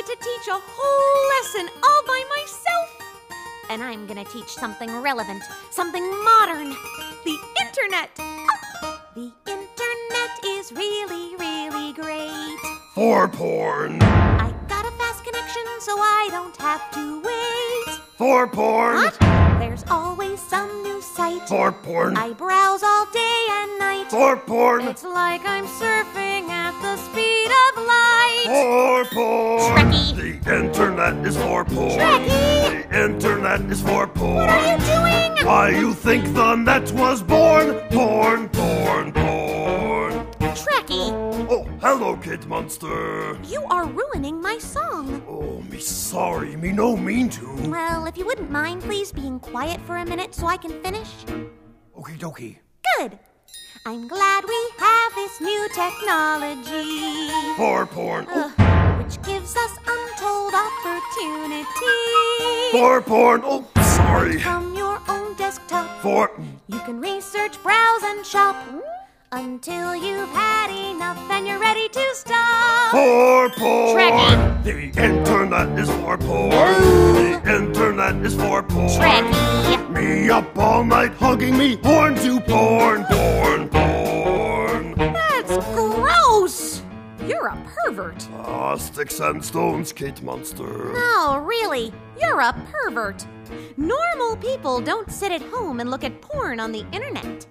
to teach a whole lesson all by myself. And I'm gonna teach something relevant, something modern. The internet. The internet is really, really great. For porn. I got a fast connection so I don't have to wait. For porn. What? There's always some new site. For porn. I browse all day and night. For porn. It's like I'm surfing at the speed of light. For porn. Trekkie. The internet is for porn. Trekkie. The internet is for porn. What are you doing? Why you think the net was born? Porn, porn, porn. Trekkie, Oh, hello, Kid Monster. you are ruining my song. Oh, me sorry, me no mean to. Well, if you wouldn't mind, please being quiet for a minute so I can finish. Okie dokie. Good. I'm glad we have this new technology. For porn. Which gives us untold opportunity. For porn. Oh, sorry. From your own desktop, For. you can research, browse, and shop until you've had enough and you're ready to stop. For porn. Trekkie. The internet is for porn. The internet is for porn. Trekkie. Me up all night hugging me horn to porn, porn, porn. That's gross. You're a pervert. Ah, sticks and stones, Kate Monster. No, really, you're a pervert. Normal people don't sit at home and look at porn on the internet.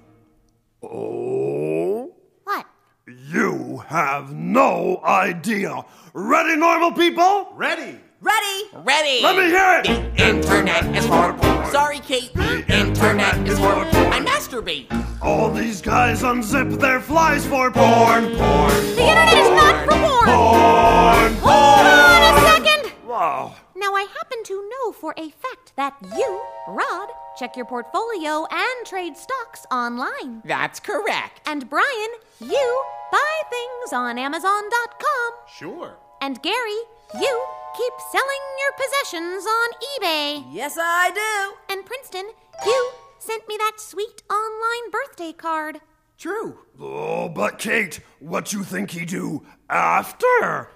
Oh? What? You have no idea. Ready, normal people? Ready! Ready? Let me hear it. The internet is for porn. Sorry, Kate. The internet is for porn. I masturbate. All these guys unzip their flies for porn, porn. The internet is not for porn. Porn, Hold on a second. Wow. Now, I happen to know for a fact that you, Rod, check your portfolio and trade stocks online. That's correct. And Brian, you buy things on Amazon.com. Sure. And Gary, you keep selling your possessions on eBay. Yes, I do. And Princeton, you sent me that sweet online birthday card. True. Oh, but Kate, what you think he do after?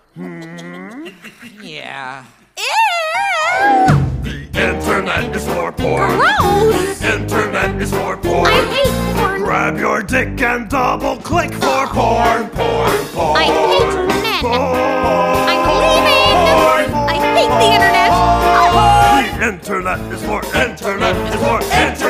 Yeah. Ew! The internet is for porn. Gross! The internet is for porn. I hate porn. Grab your dick and double click for porn, porn, porn. I hate men. Porn. I'm leaving. I hate the internet. The internet is for internet is for internet.